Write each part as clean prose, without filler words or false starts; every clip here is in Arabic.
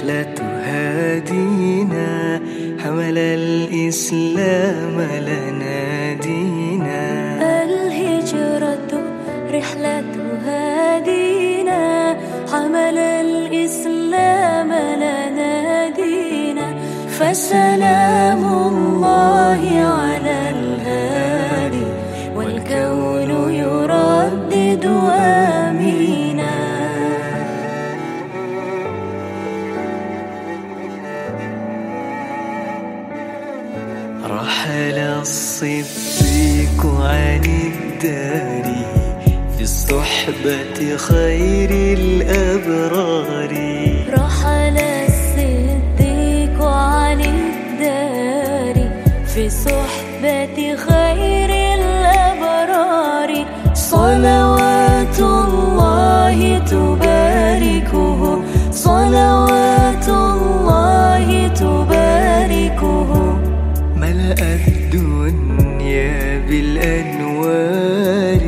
رحلة هادينا حمل الإسلام لنا دينا. الهجرة رحلة هادينا حمل الإسلام لنا دينا. فسلام الله على الهادي والكون يردد آمينا. رحل الصديق عن الدار في الصحبة خير الأبرار. رحل الصديق عن الدار في صحبة خير الأبرار. صلوات الله تباركه صلوات الله تباركه. ملأ الدنيا بالأنوار.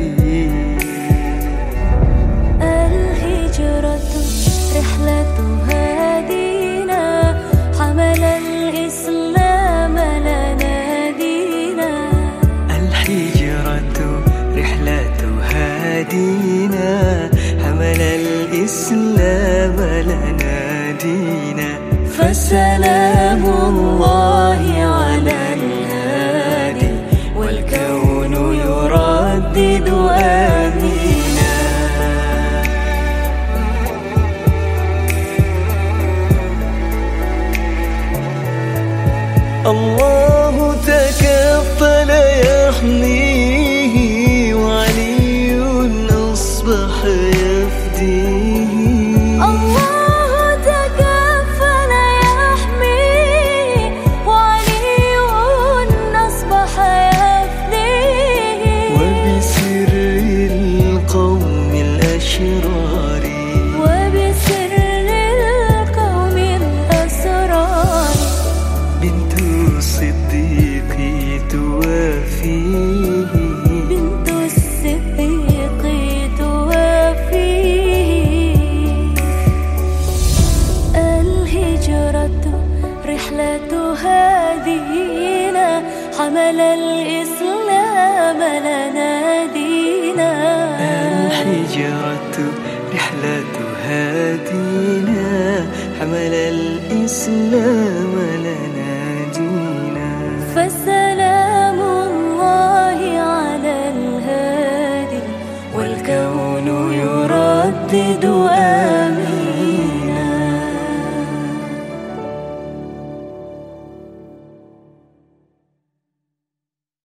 الهجرة رحلة هادينا حمل الإسلام لنا دينا. الهجرة رحلة هادينا حمل الإسلام لنا دينا. فسلام الله على الهادي والكون يردد آمينا. الله تكفل يحميه وعلي أصبح يفديه. الله تكفل يحميه وعلي أصبح يفديه. وبسر القوم الأشرار وبسر القوم الأسرار. بنت الصديق توافيه. بنت الصديق توافيه. الهجرة رحلة هادينا حمل الإسلام لنا دينا. الهجرة رحلة هادينا حمل الإسلام لنا دينا. فسلام الله على الهادي والكون يردد